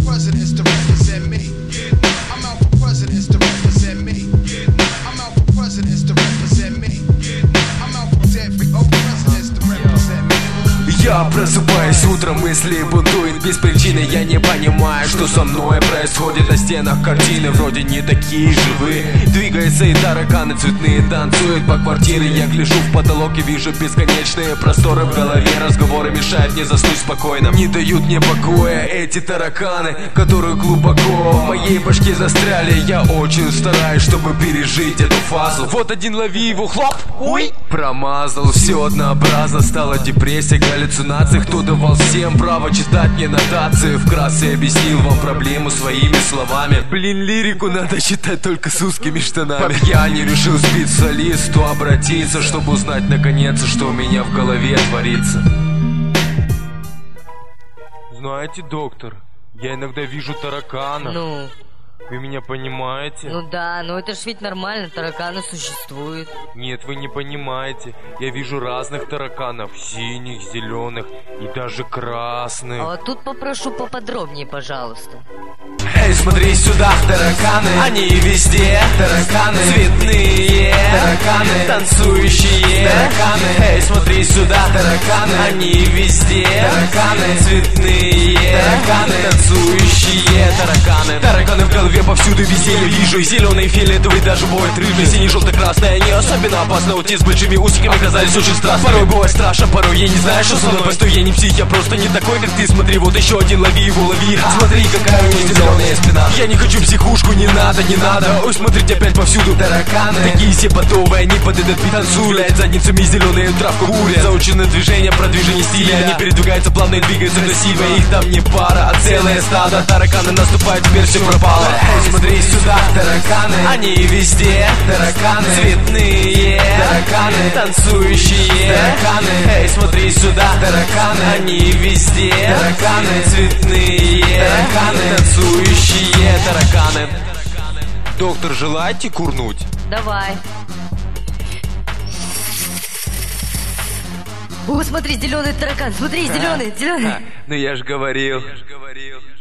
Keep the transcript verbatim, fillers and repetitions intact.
presidents to represent me. I'm out for presidents to represent me. I'm out for presidents to represent me. I'm out for every old presidents to represent me. Я просыпаюсь утром, мысли бунтуют без причины. Я не понимаю, что со мной происходит. На стенах картины вроде не такие живые. Двигаются и тараканы цветные танцуют по квартире. Я гляжу в потолок и вижу бесконечные просторы в голове. Разговоры мешают мне заснуть спокойно, не дают мне покоя эти тараканы, которые глубоко в моей башке застряли. Я очень стараюсь, чтобы пережить эту фазу. Вот один, лови его, хлоп, ой, промазал. Все однообразно, стала депрессия, галлюцинации. Кто давал всем право читать мне нотации? Вкратце объяснил вам проблему своими словами. Блин, лирику надо читать только с узкими штанами. По пьяни решил специалисту обратиться, чтобы узнать наконец, что у меня в голове творится. Знаете, доктор, я иногда вижу тараканов. Ну? Вы меня понимаете? Ну да, но это ж ведь нормально, тараканы существуют. Нет, вы не понимаете. Я вижу разных тараканов. Синих, зеленых и даже красных. А вот тут попрошу поподробнее, пожалуйста. Эй, смотри сюда, тараканы, они везде. Тараканы, цветные тараканы, танцующие тараканы. Эй, смотри сюда, тараканы, они везде. Тараканы, цветные тараканы, танцующие тараканы. Тараканы в голове повсюду, везде я вижу. Зеленый, фиолетовый, даже бывает рыжий. Синий, желто-красный, они особенно опасны. Аутист с большими усиками казались очень страшными. Порой бывает страшно, порой я не знаю, что со мной. Постой, я не псих, я просто не такой, как ты. Смотри, вот еще один, лови его, лови. Смотри, какая у меня зеленая спина. Я не хочу психушку, не надо, не надо. Ой, смотрите, опять повсюду тараканы. Такие все потовые, они под этот бит танцуют. Задницами зеленые травку курят. Заученное движение, продвижение стиля. Они передвигаются плавно и двигаются красиво. Их там не пара, а целое стадо. Тараканы наступают, теперь все пропало. Эй, смотри сюда, тараканы, они везде. Тараканы, цветные тараканы, танцующие тараканы. Эй, смотри сюда, тараканы, они везде. Тараканы, цветные тараканы, танцующие тараканы. Доктор, желаете курнуть? Давай. О, смотри, зеленый таракан, смотри, зеленый, зеленый. Ну я ж говорил.